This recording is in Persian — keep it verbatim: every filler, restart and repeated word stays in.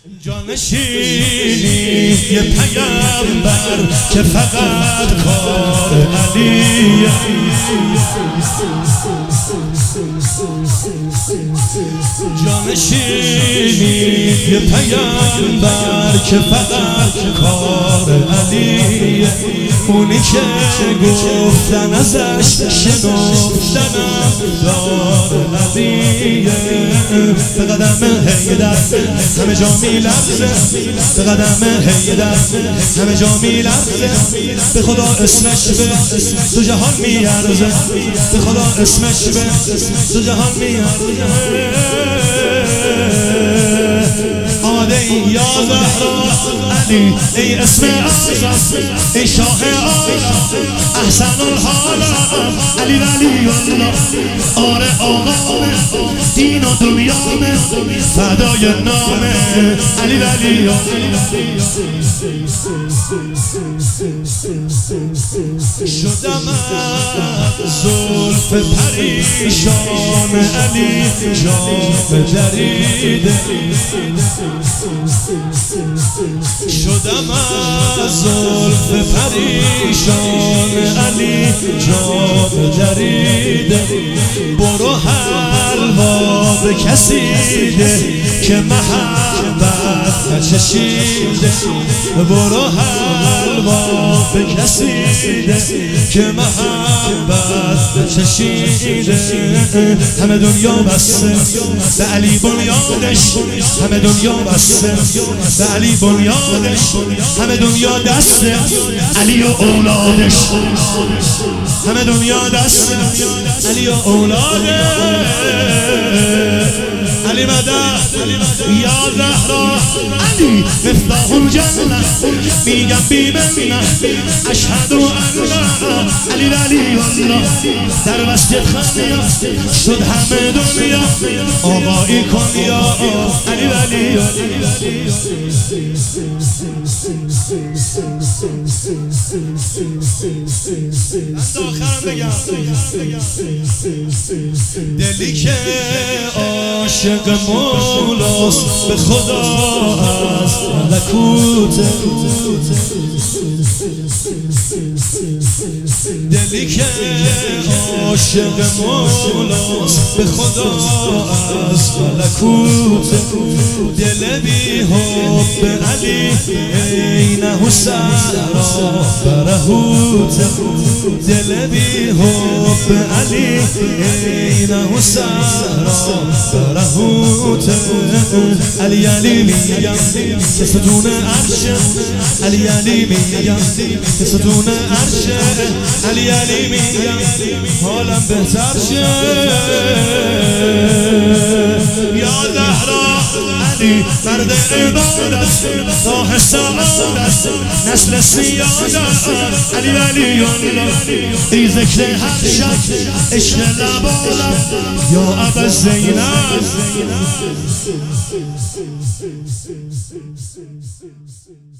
جانشینی یه پیامبر که فقط کار علیه. جانشینی یه پیامبر که فقط کار علیه. اونی که گفتن ازش شنفتنم دار علیه. به قدم حیدر همه جا میلرزه، به قدم حیدر همه جا میلرزه. به خدا اسمش به دو جهان میارزه، به خدا اسمش به دو جهان میارزه. آمده ای یا زهرا علی، ای اسم اعظم، ای شاه عالم، احسن الحال علی ولی الله. آره آقا دین و دنیا فدای نام علی ولی الله. شدم زلف پریشان علی جام دریده. شدم از زلف پریشان علی جام دریده. برو حلوا به کسی ده که محبت نچشیده. برو حلوا به کسی ده که محبت نچشیده. همه دنیا بسته به علی بنیادش، همه دنیا بسته به علی بنیادش. همه دنیا دسته علی و اولادش، همه دنیا دسته علی و اولادش. علی مدد یا زهرا علی مفتاح الجنه. میگم بی منه اشهد ان علی ولی الله. در مسجد خانه شد همه دنیا آقایی کن یا علی ولی الله. آخرم بگم دلی که عاشق مولاست به خدا از ملکوته. دلی که عاشق مولاست به خدا از ملکوته. دل بی حب علی اینه سرا برهوته. دل بی حب علی اینه سرا برهوته. علی علی میگم که ستون عرشه، علی علی میگم که ستون عرشه. علی علی میگم حالم بهتر شه. یا زهرا علی مرد عبادت، راه سعادت، نسل سیادت. علی ولی الله ای ذکر هر شب عشق لبالم یا ابا زینب.